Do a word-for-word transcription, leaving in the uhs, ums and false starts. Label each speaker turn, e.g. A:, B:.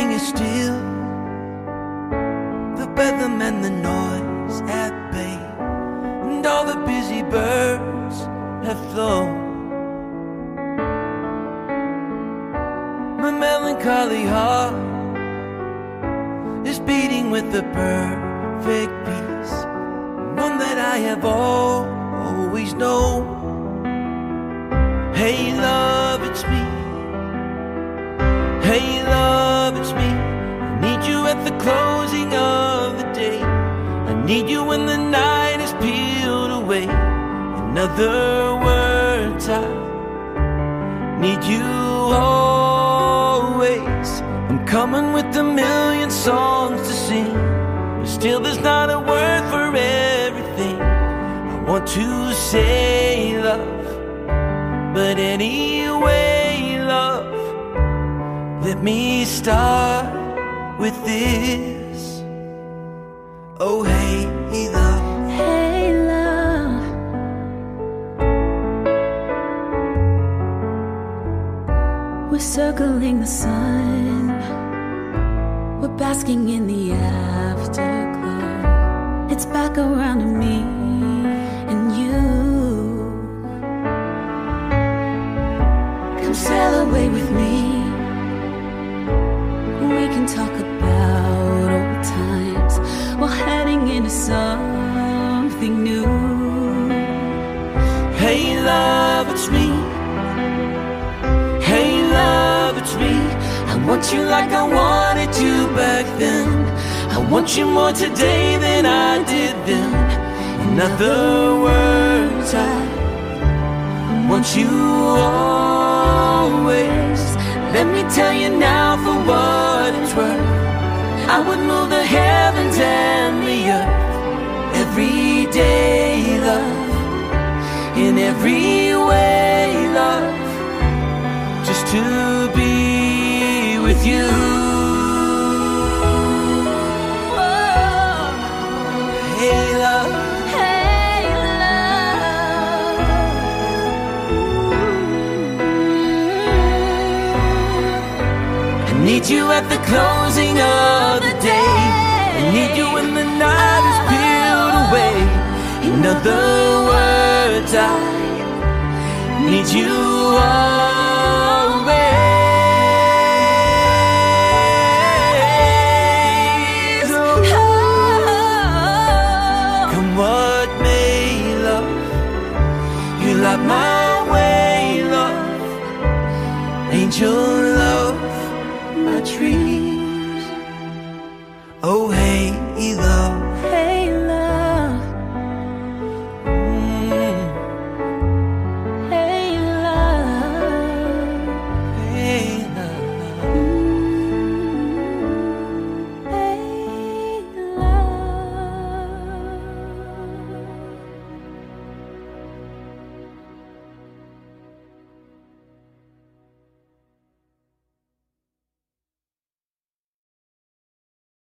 A: everything is still. The rhythm and the noise at bay, and all the busy birds have flown. My melancholy heart is beating with the perfect peace, one that I have always known. Hey love, it's me. Hey love, it's me. I need you at the closing of the day. I need you when the night is peeled away. In other words, I need you always. I'm coming with a million songs to sing, but still there's not a word for everything I want to say, love. But anyway, love, let me start with this. Oh, hey, love.
B: Hey, love. We're circling the sun. We're basking in the afterglow. It's back around to me and you. Come sail away with me. We can talk about old times while heading into something new.
A: Hey love, it's me. Hey love, it's me. I want you like I wanted you back then. I want you more today than I did then. In other words, I want you always. Let me tell you now, for what it's worth, I would move the heavens and the earth every day, love, in every way, love, just to be with you. Hey love,
B: Hey, love.
A: I need you at the closing of the day. I need you when the night is peeled away. In other words, I need you always. Oh, come what may, love, you light my way, love. Angel love, my tree.